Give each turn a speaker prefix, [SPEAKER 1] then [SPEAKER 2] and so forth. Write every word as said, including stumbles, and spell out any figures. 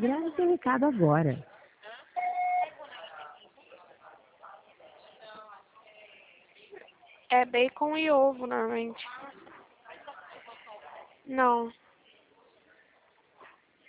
[SPEAKER 1] Grave seu recado agora.
[SPEAKER 2] É bacon e ovo, normalmente. Não.